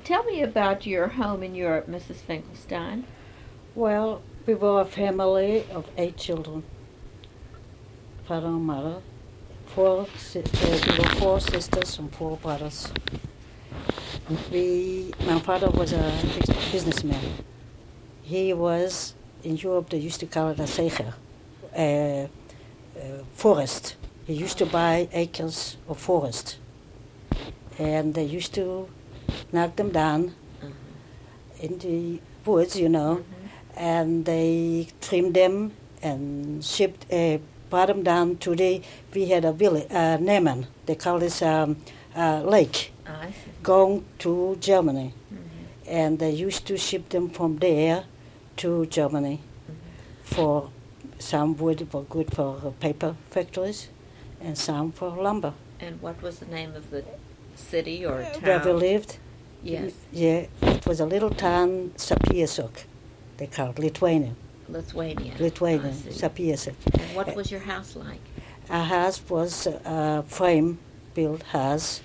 Tell me about your home in Europe, Mrs. Finkelstein. Well, we were a family of 8 children, father and mother. We were 4 sisters and 4 brothers. My father was a businessman. He was, in Europe they used to call it a zeger, forest. He used to buy acres of forest. And they used to knock them down in the woods, and they trimmed them and brought them down to we had a village, Neman, they call this lake, going to Germany. And they used to ship them from there to Germany. For some wood were good for paper factories and some for lumber. And what was the name of the city or town? Where we lived? Yes. Yeah, it was a little town, Sapiesok, they called Lithuania, Sapiesok. And what was your house like? Our house was a frame-built house,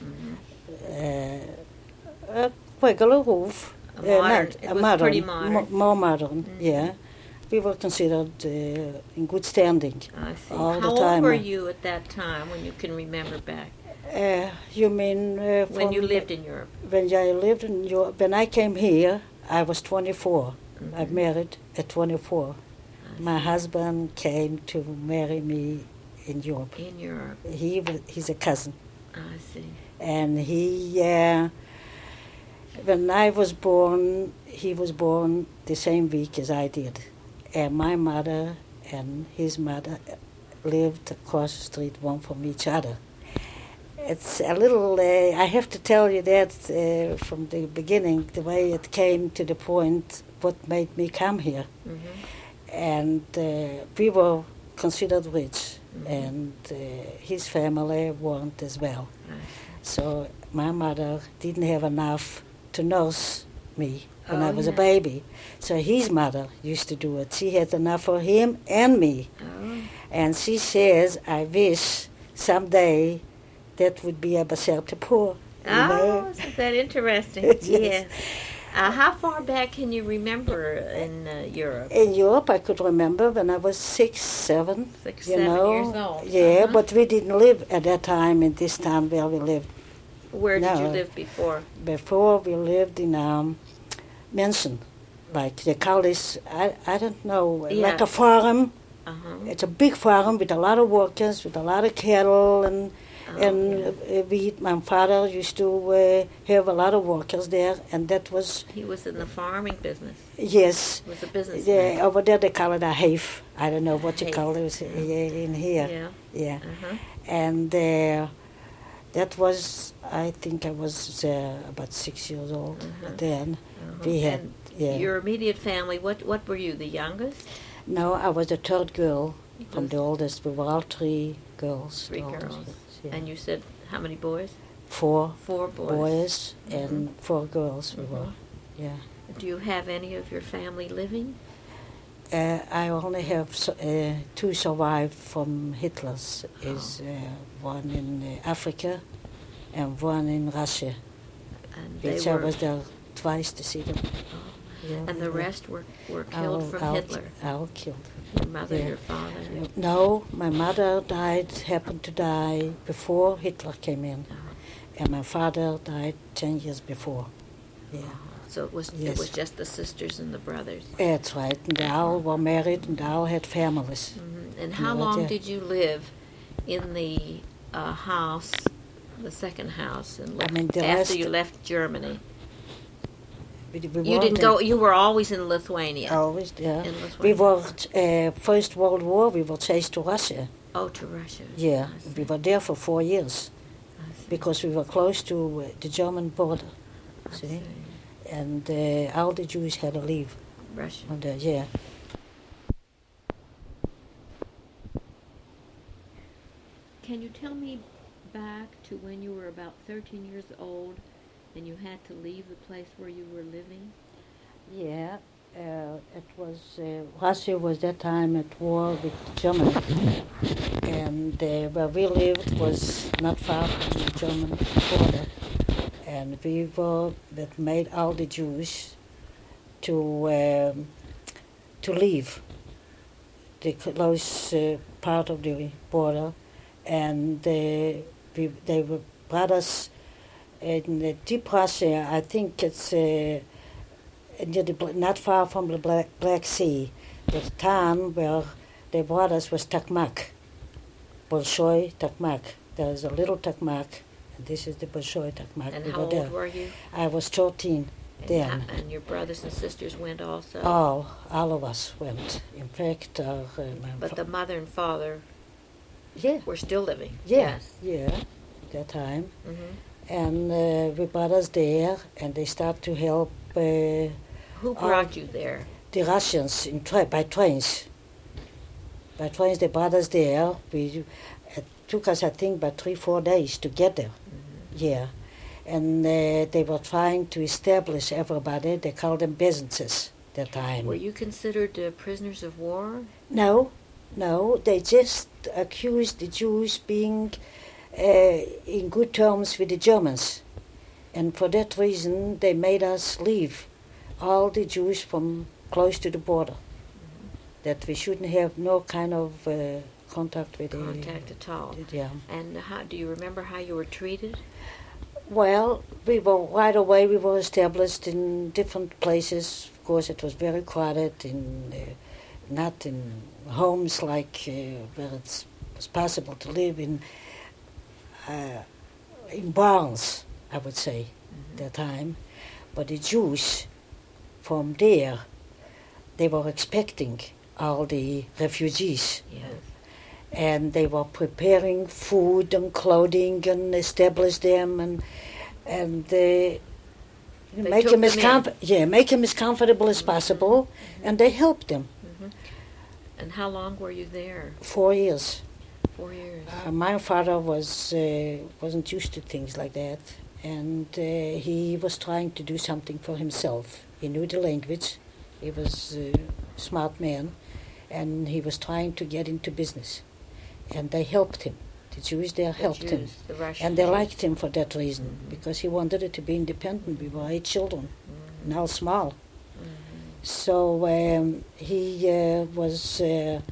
a regular roof. It was pretty modern. More modern, yeah. We were considered in good standing. I see. All How the time. old were you at that time when you can remember back? You mean when you lived in Europe? When I lived in Europe, when I came here, I was 24. I married at 24. My husband came to marry me in Europe. In Europe. He's a cousin. I see. And when I was born, he was born the same week as I did. And my mother and his mother lived across the street, one from each other. It's a little, I have to tell you that from the beginning, the way it came to the point, what made me come here. And we were considered rich, and his family weren't as well. So my mother didn't have enough to nurse me when I was a baby. So his mother used to do it. She had enough for him and me. And she says, I wish someday that would be a Basel to poor. Isn't that interesting? Yes. How far back can you remember in Europe? In Europe, I could remember when I was 6, 7. 6, 7 years old. Yeah, but we didn't live at that time in this town where we lived. Where did you live before? Before we lived in Mensen. Like they call this, I don't know, like a farm. It's a big farm with a lot of workers, with a lot of cattle, and my father used to have a lot of workers there, and that was... He was in the farming business? Yes. He was a businessman? Yeah, over there they call it a haif. I don't know what you call it in here. Yeah. And that was, I think I was about 6 years old then. We had... Your immediate family, what were you, the youngest? No, I was the third girl from the oldest. We were all 3 girls. 3 girls. Yeah. And you said how many boys? 4. 4 boys. And 4 girls we were. Yeah. Do you have any of your family living? I only have 2 survived from Hitler's. Is one in Africa and one in Russia. And which I was there twice to see them. Yeah, and the rest were killed from Hitler? All killed. Your mother, your father? No, my mother happened to die before Hitler came in. And my father died 10 years before. Yeah. So it was just the sisters and the brothers? That's right. And they all were married and they all had families. And how long did you live in the house, the second house, after you left Germany? You didn't go. You were always in Lithuania. Always, yeah. We were First World War. We were chased to Russia. Oh, to Russia. Yeah, we were there for 4 years because we were close to the German border. See, and all the Jews had to leave. Russia. Yeah. Can you tell me back to when you were about 13 years old? And you had to leave the place where you were living? Yeah, it was, Russia was that time at war with Germany. And where we lived was not far from the German border. and we were that made all the Jews to leave the close part of the border, and they were brought us in the deep Russia. I think it's near not far from the Black Sea. The town where they brought us was Takmak, Bolshoi Takmak. There is a little Takmak, and this is the Bolshoi Takmak. And how old were you? I was 13 then. And your brothers and sisters went also? All of us went. In fact, but the mother and father were still living? Yes. Yeah, that time. Mm-hmm. And we brought us there, and they started to help. Who brought you there? The Russians by trains. By trains, they brought us there. It took us, I think, about 3-4 days to get there. Mm-hmm. Yeah. And they were trying to establish everybody. They called them businesses that time. Were you considered prisoners of war? No. They just accused the Jews being in good terms with the Germans. And for that reason, they made us leave all the Jews from close to the border. Mm-hmm. That we shouldn't have no kind of contact with contact at all. Yeah. And how do you remember how you were treated? Well, right away we were established in different places. Of course, it was very crowded, not in homes like where it was possible to live in barns, I would say, at that time. But the Jews from there, they were expecting all the refugees. Yes. And they were preparing food and clothing and establish them and make them as comfortable as possible, mm-hmm. and they helped them. Mm-hmm. And how long were you there? 4 years. 4 years. My father wasn't used to things like that, and he was trying to do something for himself. He knew the language. He was a smart man, and he was trying to get into business. And they helped him. The Jews there helped him. And they liked him for that reason, mm-hmm. because he wanted it to be independent. We were 8 children, mm-hmm. now small. Mm-hmm. So he was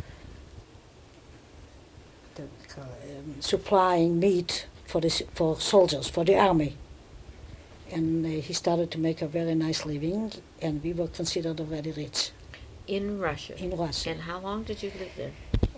supplying meat for soldiers, for the army. And he started to make a very nice living, and we were considered already rich. In Russia? In Russia. And how long did you live there?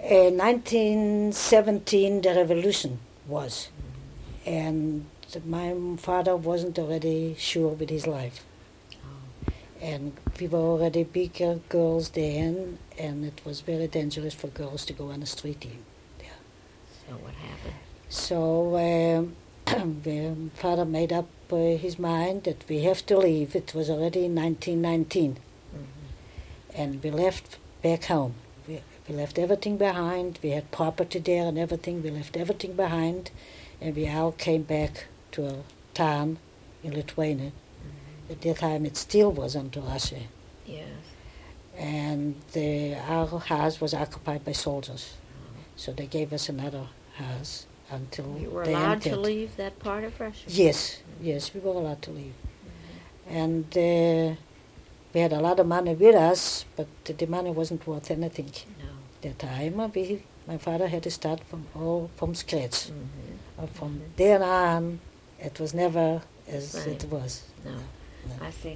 1917, the revolution was. Mm-hmm. And my father wasn't already sure with his life. Oh. And we were already bigger girls then, and it was very dangerous for girls to go on the street there. So what happened? So the father made up his mind that we have to leave. It was already in 1919. Mm-hmm. And we left back home. We left everything behind. We had property there and everything. We left everything behind, and we all came back to a town in Lithuania. Mm-hmm. At that time, it still was under Russia. Yes. And our house was occupied by soldiers, so they gave us another house until you were allowed to leave that part of Russia. Yes, mm-hmm. Yes, we were allowed to leave, mm-hmm. And we had a lot of money with us, but the money wasn't worth anything. No. That time, my father had to start from scratch. Mm-hmm. From mm-hmm. then on, it was never as it was. No. I see.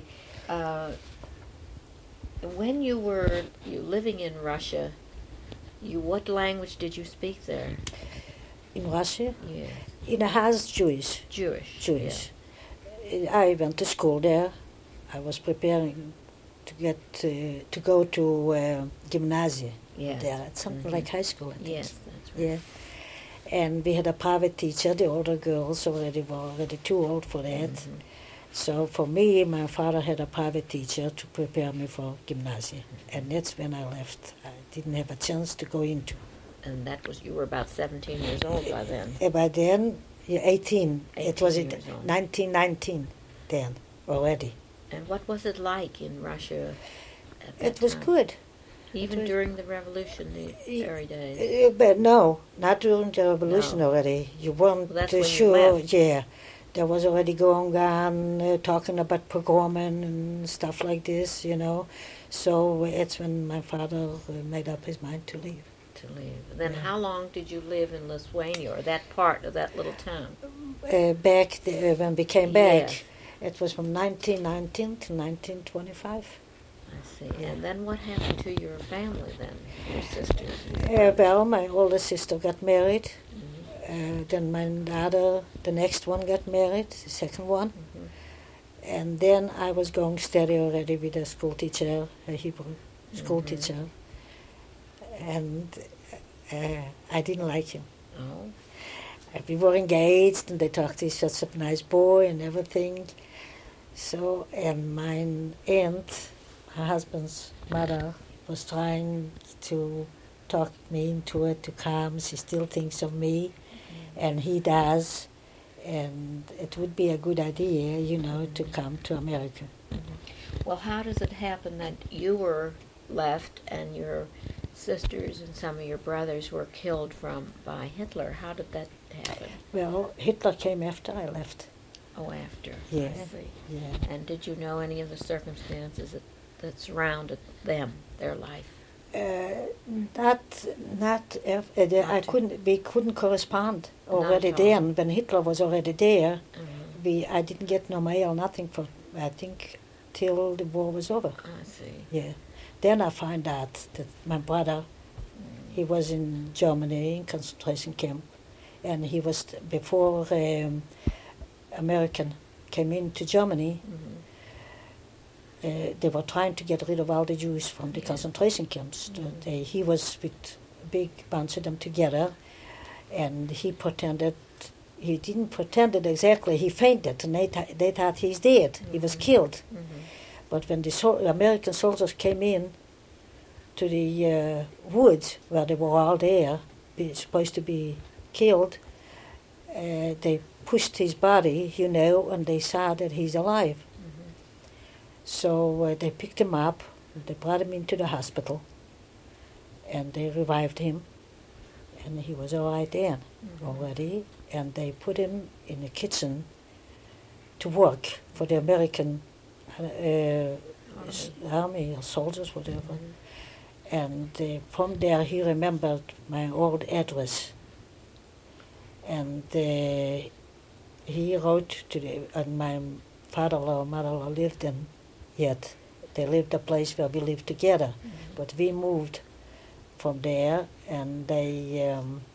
When you were living in Russia, what language did you speak there? In Russia? Yes. In a house, Jewish. Jewish. Yeah. I went to school there. I was preparing to go to gymnasium. Yes. There. It's something mm-hmm. like high school, I think. Yes, that's right. Yeah. And we had a private teacher. The older girls were already too old for that. Mm-hmm. So for me, my father had a private teacher to prepare me for gymnasium. Mm-hmm. And that's when I left. I didn't have a chance to go into. And you were about 17 years old by then. By then, 18. It was in 1919 then, already. And what was it like in Russia at that It was time? Good. Even during the revolutionary days? But no, not during the revolution already. You weren't too sure. Yeah, there was already going on, talking about pogromming and stuff like this, you know. So it's when my father made up his mind to leave. Then how long did you live in Lithuania, or that part of that little town? When we came back, it was from 1919 to 1925. I see. Yeah. And then what happened to your family then, your sisters? Well, my older sister got married. Then my daughter, the next one, got married, the second one. And then I was going steady already with a school teacher, a Hebrew school teacher. And I didn't like him. Oh. We were engaged, and they talked, he's such a nice boy and everything. So, and my aunt, her husband's mother, was trying to talk me into it, to come. She still thinks of me, and he does. And it would be a good idea, you know, to come to America. Well, how does it happen that you were left and your sisters and some of your brothers were killed by Hitler? How did that happen? Well, Hitler came after I left. Oh, after. Yeah. I see. Yeah. And did you know any of the circumstances that surrounded them, their life? I couldn't. We couldn't correspond already then. When Hitler was already there, I didn't get no mail, nothing for I think till the war was over. I see. Yeah. Then I found out that my brother, he was in Germany in concentration camp, and he was before American came into Germany. They were trying to get rid of all the Jews from the concentration camps. He was with a big bunch of them together, and he didn't pretend it exactly, he fainted, and they thought he's dead, he was killed. But when the American soldiers came in to the woods where they were all there, supposed to be killed, they pushed his body, you know, and they saw that he's alive. So they picked him up, they brought him into the hospital, and they revived him, and he was all right then already, and they put him in the kitchen to work for the American army or soldiers, whatever. And from there he remembered my old address, and he wrote to and my father-in-law and mother-in-law lived in yet. They lived the place where we lived together, but we moved from there, and they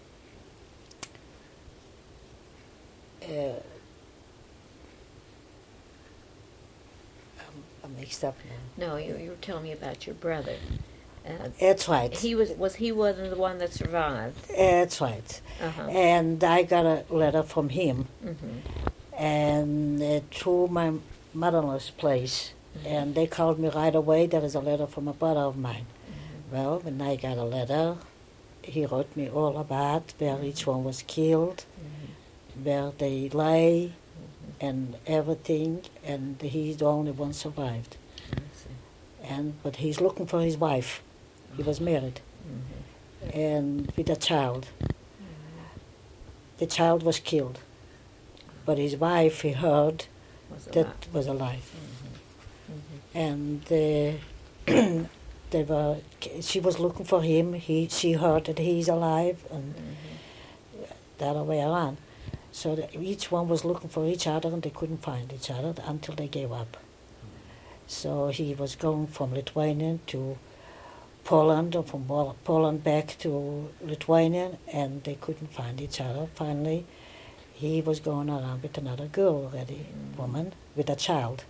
I'm mixed up now. No, you were telling me about your brother. That's right. He wasn't the one that survived. That's right. And I got a letter from him, and through my mother-in-law's place. And they called me right away. There is a letter from a brother of mine. Well, when I got a letter, he wrote me all about where each one was killed, where they lay, and everything. And he's the only one survived. But he's looking for his wife. He was married, and with a child. The child was killed, but his wife, he heard, was alive. And she was looking for him. She heard that he's alive, and the other way around. So each one was looking for each other, and they couldn't find each other until they gave up. So he was going from Lithuania to Poland, or from Poland back to Lithuania, and they couldn't find each other. Finally, he was going around with another girl already, woman, with a child.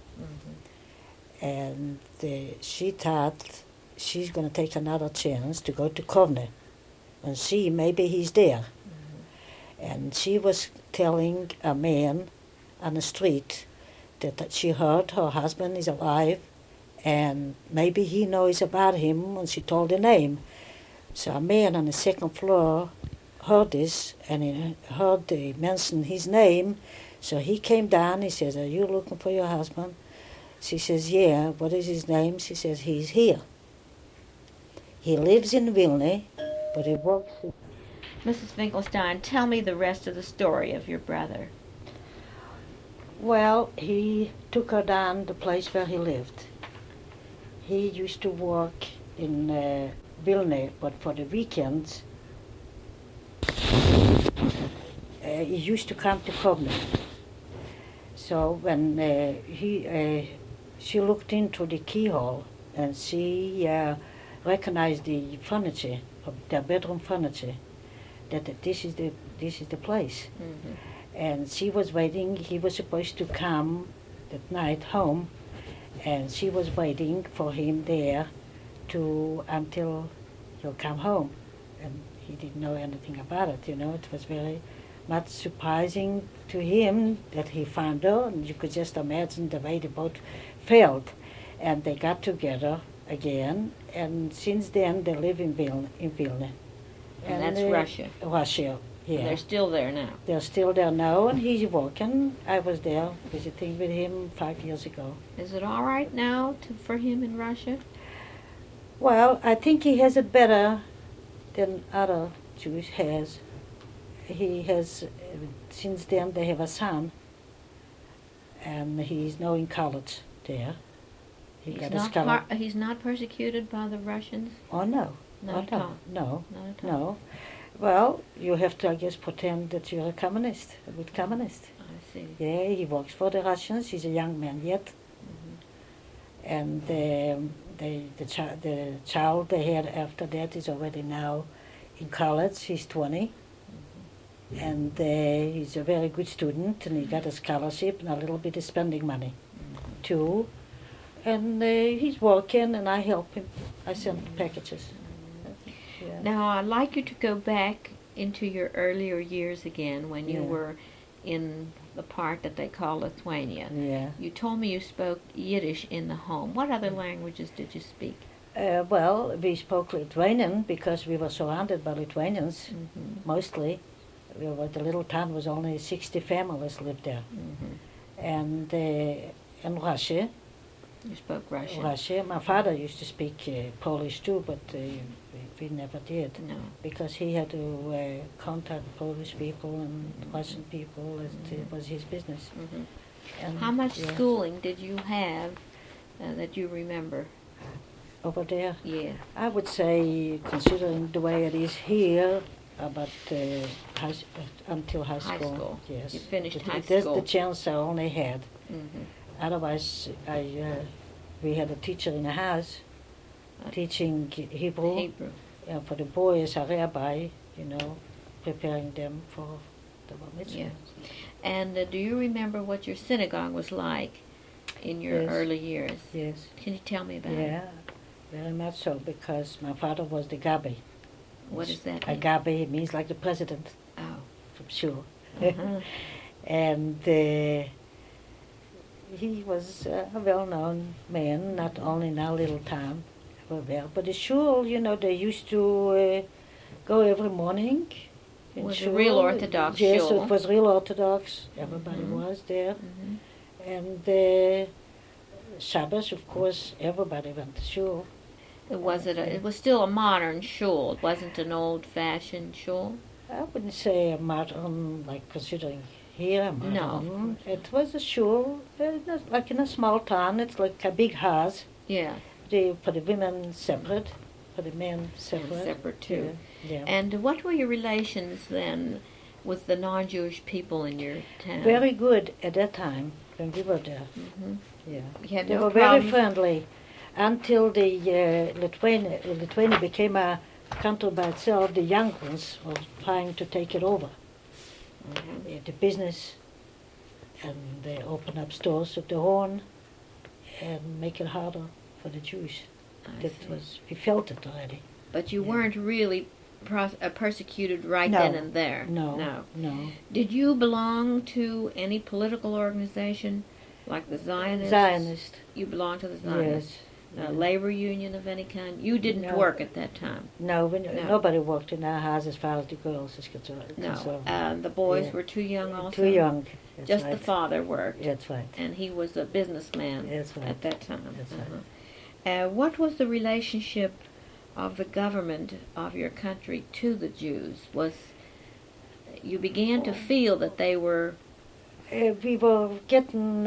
And she thought she's going to take another chance to go to Kovne and see maybe he's there. And she was telling a man on the street that she heard her husband is alive and maybe he knows about him, and she told the name. So a man on the second floor heard this, and he heard they mention his name. So he came down. He says, "Are you looking for your husband?" She says, "Yeah." "What is his name?" She says, "He's here. He lives in Vilna, but he works." Mrs. Finkelstein, tell me the rest of the story of your brother. Well, he took her down the place where he lived. He used to work in Vilna, but for the weekends, he used to come to Kovno. So when she looked into the keyhole and she recognized the furniture, their bedroom furniture, that this is the place. Mm-hmm. And she was waiting. He was supposed to come that night home, and she was waiting for him there until he'll come home. And he didn't know anything about it. It was very much surprising to him that he found her, and you could just imagine the way they both felt. And they got together again, and since then they live in Vilna. And that's Russia. Russia, yeah. And they're still there now. They're still there now, and he's working. I was there visiting with him 5 years ago. Is it all right now for him in Russia? Well, I think he has it better than other Jews has. He has, since then they have a son, and he's now in college there. He's not persecuted by the Russians? Oh, no. Not at all? No. Not at all? No. Well, you have to, I guess, pretend that you're a communist, a good communist. I see. Yeah, he works for the Russians. He's a young man yet. Mm-hmm. And the child they had after that is already now in college. He's 20. Mm-hmm. And he's a very good student, and he got a scholarship and a little bit of spending money, mm-hmm. too. And he's working, and I help him. I send packages. Yeah. Now, I'd like you to go back into your earlier years again when you were in the part that they call Lithuania. Yeah. You told me you spoke Yiddish in the home. What other languages did you speak? Well, we spoke Lithuanian because we were surrounded by Lithuanians, mm-hmm. mostly. The little town was only 60 families lived there. Mm-hmm. And in Russia. You spoke Russian? Russia. My father used to speak Polish too, but we never did. No. Because he had to contact Polish people and Russian people. It was his business. Mm-hmm. And how much schooling did you have that you remember? Over there? Yeah. I would say, considering the way it is here, about until high school. High school. Yes. You finished high school. That's the chance I only had. Mm-hmm. Otherwise, we had a teacher in the house teaching Hebrew. For the boys, a rabbi, preparing them for the bar mitzvah. Yeah. And do you remember what your synagogue was like in your early years? Yes. Can you tell me about it? Yeah, very much so, because my father was the Gabi. What is that? A Gabi means like the president. Oh. From Shul. Uh-huh. And he was a well-known man, not only in our little town, but the shul, they used to go every morning. It was a real Orthodox yes, shul. Yes, it was real Orthodox. Everybody was there. Mm-hmm. And Shabbos, of course, everybody went to shul. It was still a modern shul. It wasn't an old-fashioned shul. I wouldn't say a modern, like considering here a modern. No. It was a shul, like in a small town. It's like a big house. Yeah. For the women separate, for the men separate. And separate too. Yeah. And what were your relations then with the non-Jewish people in your town? Very good at that time when we were there. Mm-hmm. Yeah. You had they no were problem? Very friendly until the Lithuania became a country by itself. The young ones were trying to take it over. Mm-hmm. The business, and they opened up stores of their own and make it harder for the Jews. We felt it already. But you weren't really persecuted right no. then and there? No. Did you belong to any political organization like the Zionists? Zionist. You belonged to the Zionists? Yes. A labor union of any kind? You didn't work at that time? No, nobody worked in our house as far as the girls is concerned. No, the boys were too young also? Too young. Just right. The father worked? That's right. And he was a businessman at that time? That's right. What was the relationship of the government of your country to the Jews? You began to feel that they were we were getting,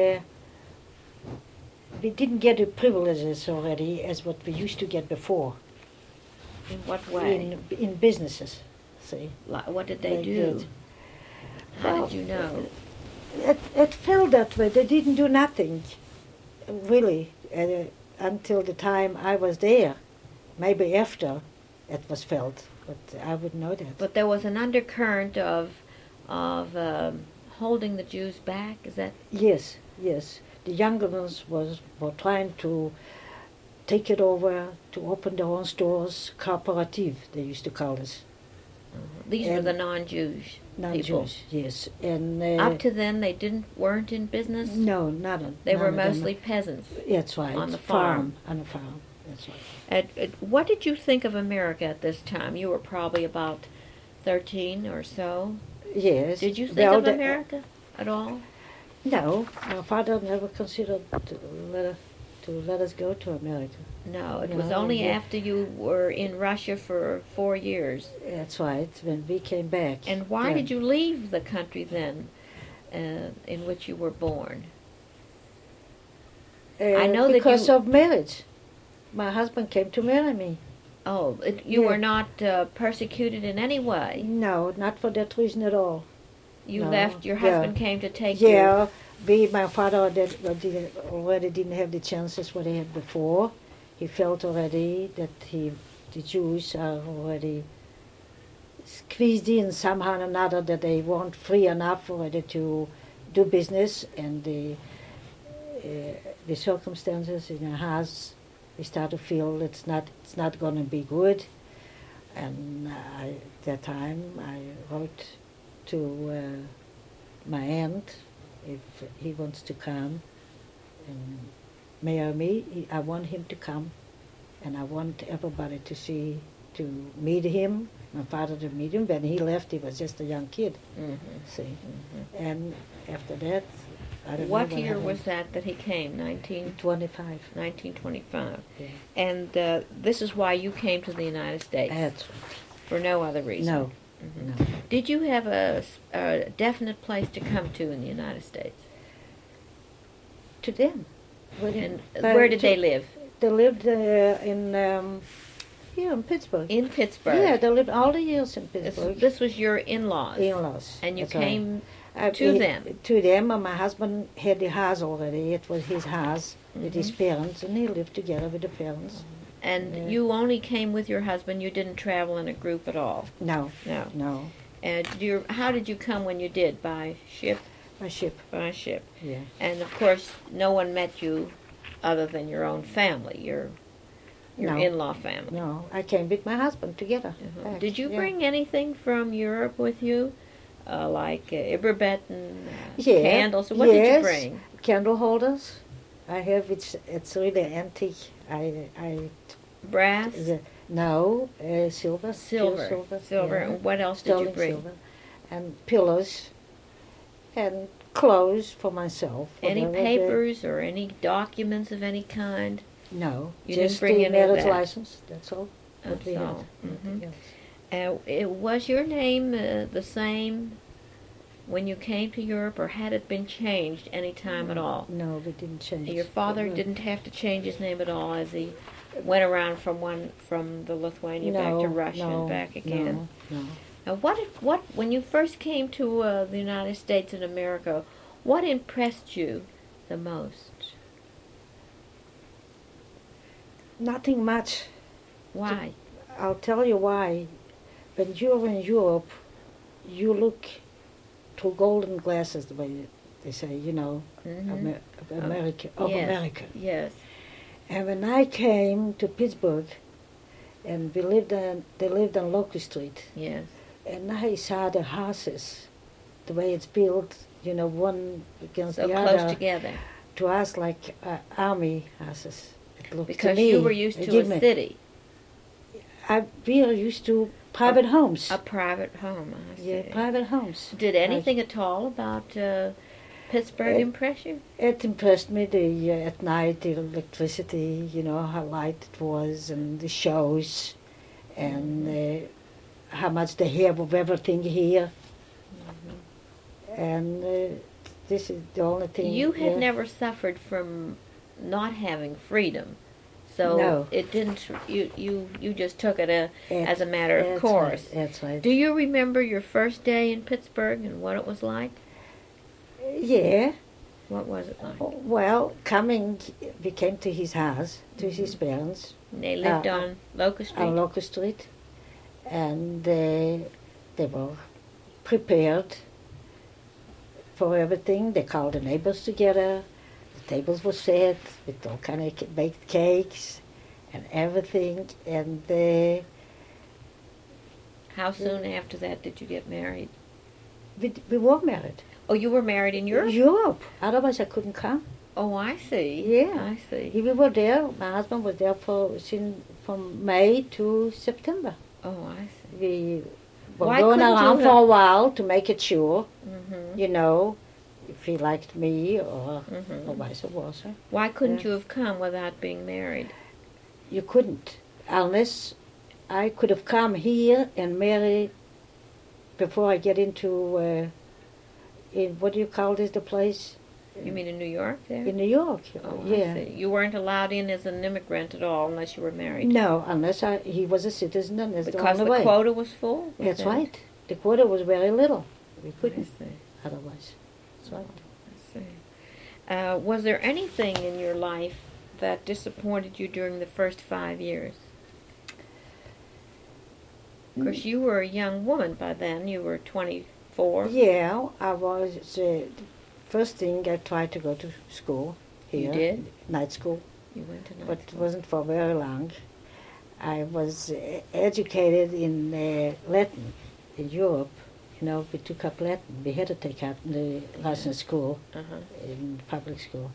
we didn't get the privileges already as what we used to get before. In what way? In businesses, see. What did they do? How did you know? It felt that way. They didn't do nothing, really, until the time I was there. Maybe after it was felt, but I wouldn't know that. But there was an undercurrent of holding the Jews back. Is that? Yes. The younger ones were trying to take it over, to open their own stores, cooperative, they used to call us. These were the non-Jews people. Yes. And up to then, they weren't in business. No, not. They were mostly peasants. That's right. On the farm. On the farm. That's right. What did you think of America at this time? You were probably about 13 or so. Yes. Did you think of America at all? No, my father never considered to let us go to America. No, it was only after you were in Russia for 4 years. That's right, when we came back. And why did you leave the country then in which you were born? I know because of marriage. My husband came to marry me. Oh, you were not persecuted in any way? No, not for that reason at all. You left, your husband came to take you? Yeah, my father already didn't have the chances what he had before. He felt already that the Jews are already squeezed in somehow or another, that they weren't free enough already to do business, and the circumstances in the house, we start to feel it's not going to be good. And at that time I wrote to my aunt if he wants to come and marry me. I want him to come, and I want everybody to meet him. My father to meet him. When he left, he was just a young kid. See, and after that, I don't know what year was that he came? 1925. 1925. Yeah. And this is why you came to the United States. That's right. For no other reason. No. No. Did you have a definite place to come to in the United States? To them. And where did they live? They lived here in Pittsburgh. In Pittsburgh? Yeah, they lived all the years in Pittsburgh. This was your in-laws? In-laws. And you That's came right. to them? To them, and my husband had the house already. It was his house with his parents, and he lived together with the parents. And you only came with your husband? You didn't travel in a group at all? No. And how did you come when you did? By ship? By ship. By ship. Yeah. And of course, no one met you other than your own family, your in-law family. No, I came with my husband together. Did you bring anything from Europe with you? Like Iberbet and candles? What did you bring? Candle holders. I have, it's really antique. Brass? No, silver. Silver. Yeah. And what else did you bring? Silver. And pillows. And clothes for myself. Any papers or any documents of any kind? No. You just didn't bring the any of marriage that? license. That's all. That's all. Yes. Was your name the same when you came to Europe, or had it been changed any time at all? No, we didn't change. Your father didn't have to change his name at all as he went around from the Lithuania back to Russia and back again? No. Now, what when you first came to the United States and America, what impressed you the most? Nothing much. Why? I'll tell you why. When you're in Europe, you look through golden glasses, the way they say, America. America. Yes. And when I came to Pittsburgh, and they lived on Locust Street. Yes. And I saw the houses, the way it's built, one against the other. So close together. To us, like army houses. Because you were used to a city. We are used to private homes. A private home, I see. Yeah, private homes. Did anything at all about Pittsburgh impress you? It impressed me, at night, the electricity, how light it was, and the shows, and how much they have of everything here. And This is the only thing. You had never suffered from not having freedom, so no. It didn't. You just took it as a matter of course. Right, that's right. Do you remember your first day in Pittsburgh and what it was like? Yeah. What was it like? Well, we came to his house, to his parents. They lived on Locust Street? On Locust Street. And they were prepared for everything. They called the neighbors together. The tables were set with all kind of baked cakes and everything. And how soon after that did you get married? We were married. Oh, you were married in Europe? Europe. Otherwise, I couldn't come. Oh, I see. Yeah. I see. We were there. My husband was there from May to September. Oh, I see. We were going around for a while to make it sure, you know, if he liked me or vice versa. Why couldn't you have come without being married? You couldn't, unless I could have come here and married before I get into, what do you call this, the place? You mean in New York there? In New York, oh, yeah. I see. You weren't allowed in as an immigrant at all unless you were married? No, unless he was a citizen, and that's because the only way. Quota was full? That's right. The quota was very little. We couldn't otherwise. That's right. I see. Was there anything in your life that disappointed you during the first 5 years? Of course, you were a young woman by then. You were 24. Yeah, I was... first thing, I tried to go to school here. You did? Night school. You went to night school. But it wasn't for very long. I was educated in Latin in Europe. You know, we took up Latin. We had to take up the Russian school, in public school.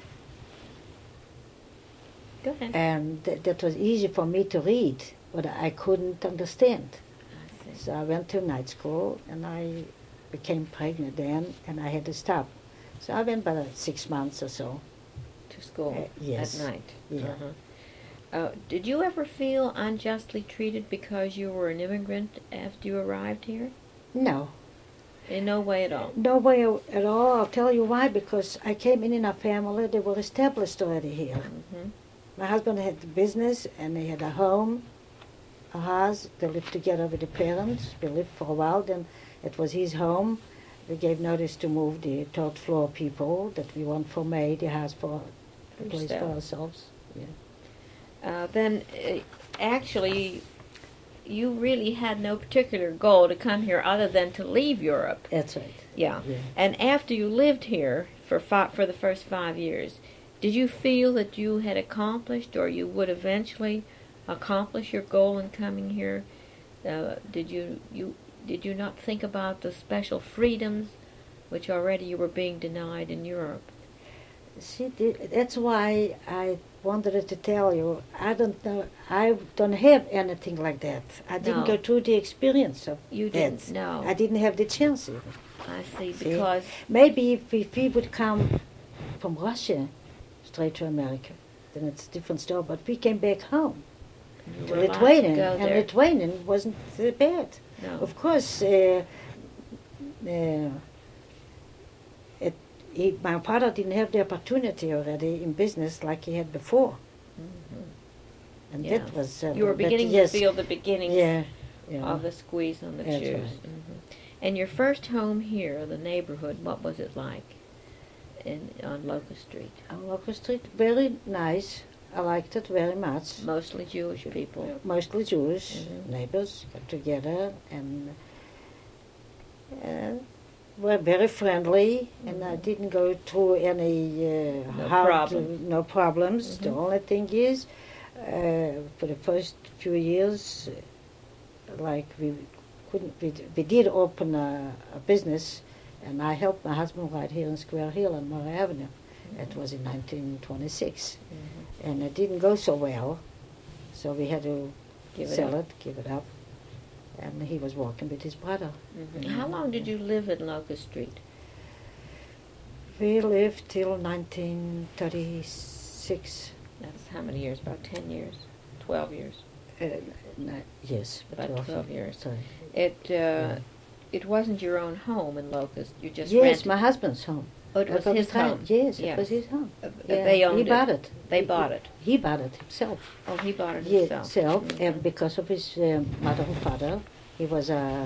Go ahead. And that was easy for me to read, but I couldn't understand. I see. So I went to night school, and I became pregnant then, and I had to stop. So I went about 6 months or so. To school yes. at night? Yeah. Did you ever feel unjustly treated because you were an immigrant after you arrived here? No. In no way at all? No way at all. I'll tell you why, because I came in a family that were established already here. My husband had a business, and he had a home, a house. They lived together with the parents. We lived for a while, then it was his home. We gave notice to move the third floor people that we want for May, the house for the place for ourselves. Yeah. Then, actually, you really had no particular goal to come here other than to leave Europe. That's right. Yeah. And after you lived here for the first 5 years, did you feel that you had accomplished, or you would eventually accomplish your goal in coming here? Did you not think about the special freedoms which already you were being denied in Europe? See, that's why I wanted to tell you, I don't know, I don't have anything like that. I didn't go through the experience of You didn't, no. I didn't have the chance even. I see, because... Maybe if we would come from Russia straight to America, then it's a different story, but we came back home to Lithuania, and Lithuanian wasn't bad. No. Of course, my father didn't have the opportunity already in business like he had before. And that was... you were beginning to feel the beginnings of the squeeze on the That's Jews. Right. And your first home here, the neighborhood, what was it like on Locust Street? On Locust Street, very nice. I liked it very much. Mostly Jewish people? Mostly Jewish. Neighbors got together and were very friendly, and I didn't go through any no problems. The only thing is, for the first few years, like we did open a business, and I helped my husband right here in Square Hill on Murray Avenue. It was in 1926. And it didn't go so well, so we had to give it up. And he was working with his brother. How long did you live in Locust Street? We lived till 1936. That's how many years? About 10 years? 12 years? Yes. About 12 years. Sorry. It wasn't your own home in Locust. You just rented? rented? Yes, my husband's home. Oh, it was his home. Yes, it was his home. They owned it. He bought it. They bought it. He bought it himself. Oh, he bought it himself. Himself, and because of his mother and father, he was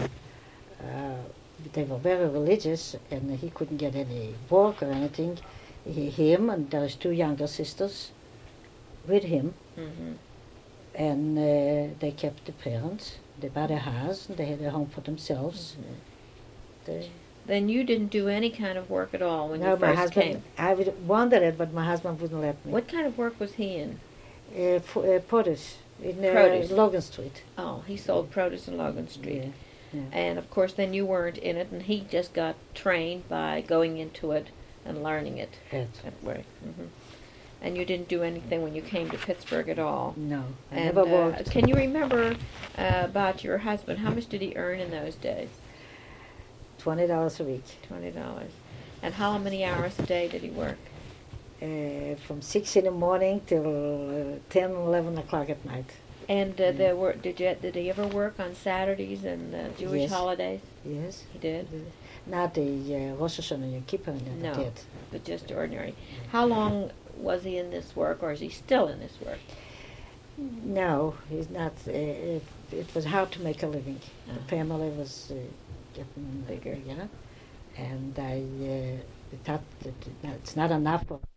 they were very religious, and he couldn't get any work or anything. Him and there's 2 younger sisters with him, and they kept the parents. They bought a house, and they had a home for themselves. Then you didn't do any kind of work at all when you first came? I wanted it, but my husband wouldn't let me. What kind of work was he in? Produce in Logan Street. Oh, he sold produce in Logan Street. Yeah. And of course then you weren't in it, and he just got trained by going into it and learning it. Yes. Right. And you didn't do anything when you came to Pittsburgh at all? No, I never worked. Can you remember about your husband? How much did he earn in those days? $20 a week. $20. And how many hours a day did he work? From 6 in the morning till 10, 11 o'clock at night. And did he ever work on Saturdays and Jewish holidays? Yes. He did? Not the Rosh Hashanah and Yom Kippur, no, did. But just ordinary. How long was he in this work, or is he still in this work? No, he's not. It was hard to make a living. The family was getting bigger. And I thought that it's not enough for